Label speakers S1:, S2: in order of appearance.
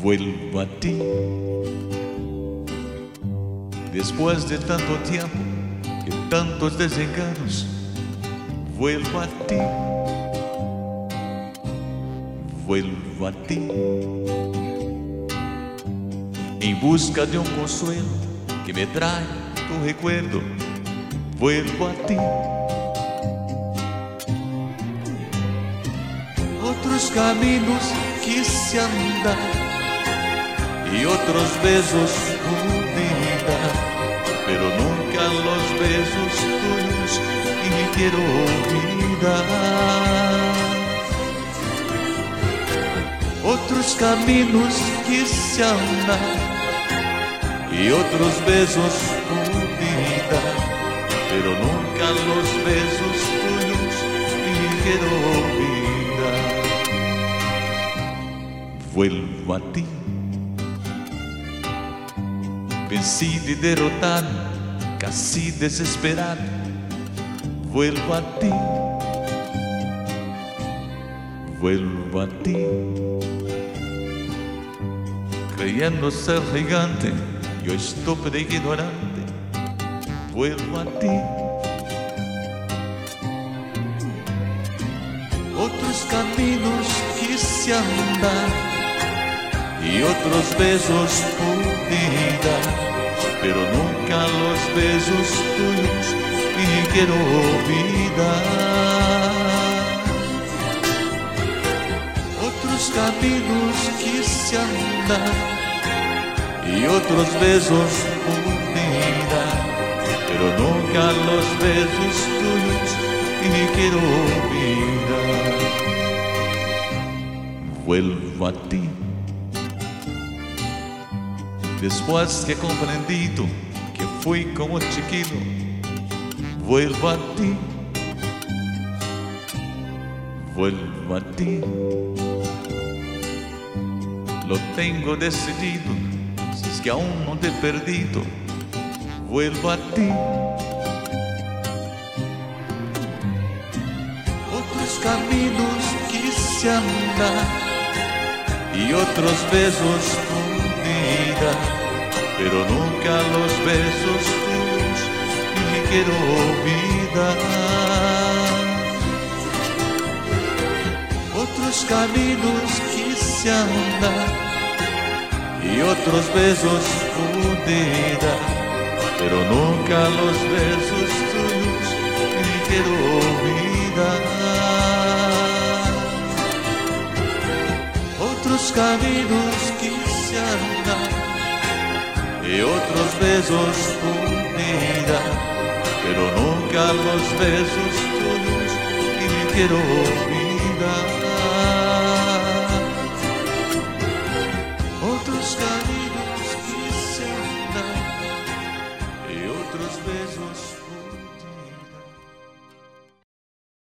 S1: vuelvo a ti. Después de tanto tiempo y tantos desengaños, vuelvo a ti, vuelvo a ti, en busca de un consuelo que me trae tu recuerdo. Vuelvo a ti. Otros caminos quise andar y otros besos pude dar, pero nunca los besos tuyos y quiero olvidar. Otros caminos quise andar y otros besos pude dar, pero nunca los besos tuyos y quiero olvidar. Vuelvo a ti. Vencido y derrotado, casi desesperado, vuelvo a ti, vuelvo a ti, creyendo ser gigante, yo estúpido e ignorante, vuelvo a ti. Otros caminos quise andar y otros besos pude dar, pero nunca los besos tuyos y quiero olvidar. Otros caminos quise andar y otros besos pude dar, pero nunca los besos tuyos y quiero olvidar. Vuelvo a ti. Después que he comprendido que fui como chiquito, vuelvo a ti, vuelvo a ti. Lo tengo decidido, si es que aún no te he perdido, vuelvo a ti. Otros caminos quise andar y otros besos pude dar, pero nunca los besos tuyos y quiero olvidar. Otros caminos quise andar y otros besos pude dar, pero nunca los besos tuyos y quiero olvidar. Otros caminos quise andar y otros besos pude dar, pero nunca los besos tuyos y quiero olvidar. Otros caminos quise andar y otros besos